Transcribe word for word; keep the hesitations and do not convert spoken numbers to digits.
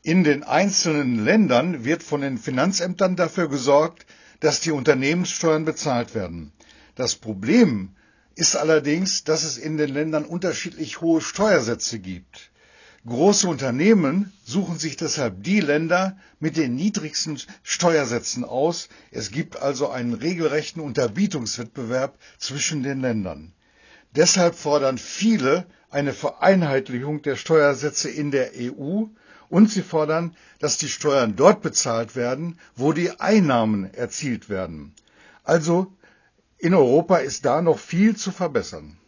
In den einzelnen Ländern wird von den Finanzämtern dafür gesorgt, dass die Unternehmenssteuern bezahlt werden. Das Problem ist allerdings, dass es in den Ländern unterschiedlich hohe Steuersätze gibt. Große Unternehmen suchen sich deshalb die Länder mit den niedrigsten Steuersätzen aus. Es gibt also einen regelrechten Unterbietungswettbewerb zwischen den Ländern. Deshalb fordern viele eine Vereinheitlichung der Steuersätze in der E U und sie fordern, dass die Steuern dort bezahlt werden, wo die Einnahmen erzielt werden. Also in Europa ist da noch viel zu verbessern.